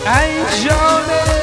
ای جانه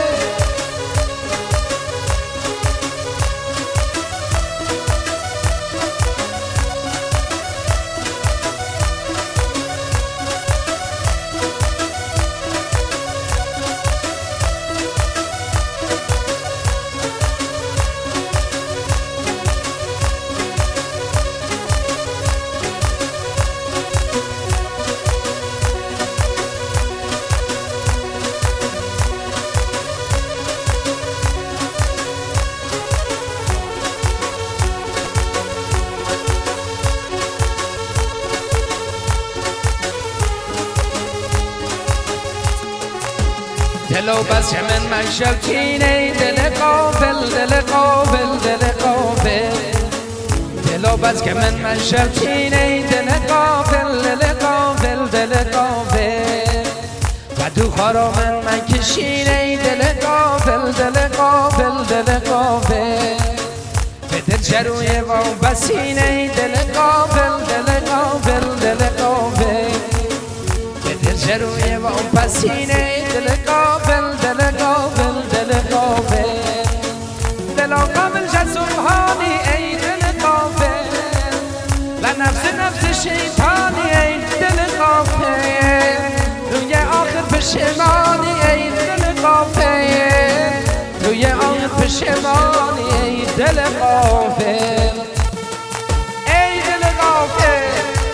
دلو بس من شوکینه دل قافل دل قافل دل قافل دلو بس من شوکینه دل قافل دل قافل دل قافل و دو خارا من کشینه دل قافل دل قافل دل قافل به دل شروی و بسینه دل قافل دل قافل دل قافل جروی و اون پسینه دل قابل دل قابل دل قابل دل قابل جسومهانی ای دل قابل و نفس شیطانی ای دل قابل روی آخر پشمانی ای دل قابل روی آخر پشمانی ای دل قابل ای دل قابل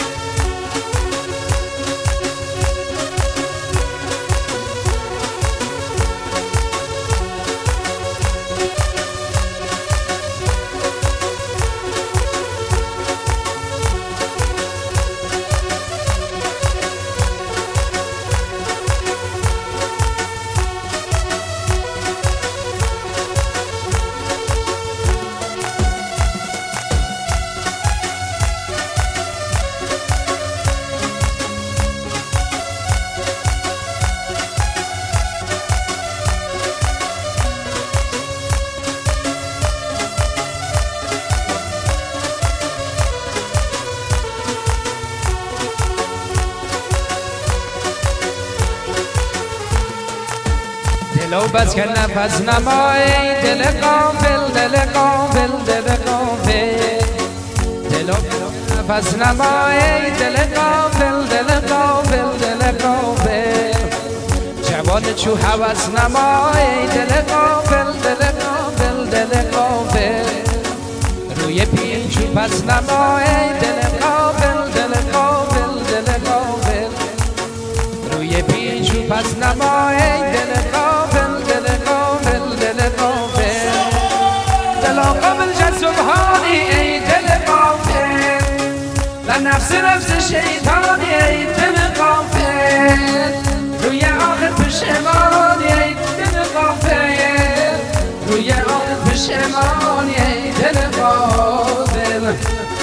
دلو بس که نفس نمایی دل قافل دل قافل دل قافل دلو نفس نمایی دل قافل دل قافل دل قافل جوان چو حوث نمایی دل قافل دل قافل دل قافل روی پیچو پس نمایی دل قافل دل قافل دل قافل روی پیچو پس نمایی دل قافل قابل جسومهانی ای دل قافل و نفس شیطانی ای دل قافل روی آخر پشمانی ای دل قافل روی آخر پشمانی ای دل قافل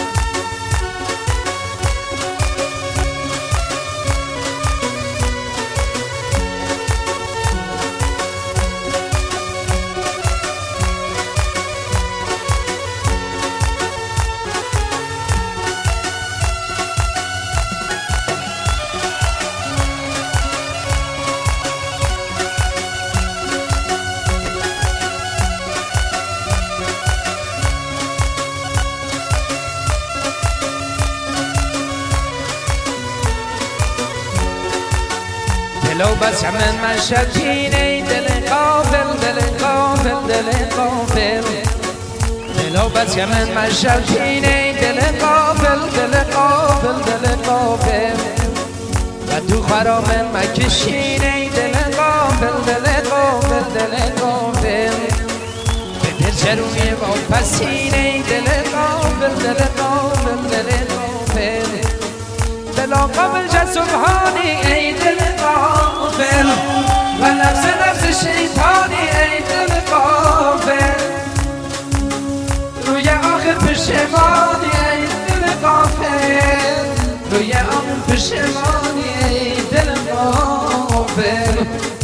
دلو بس من شوکینه دل قافل دل قافل دل قافل دلو بس من شوکینه دل قافل دل قافل دل قافل و تو خرا من کشینه دل قافل دل قافل دل قافل به دل شروی و پسینه دل قافل دل قافل دل قافل دل قابل جسومهانی ای دل قافل و نفس شیطانی ای دل قافل روی آخر پشمانی ای دل قافل روی آخر پشمانی ای دل قافل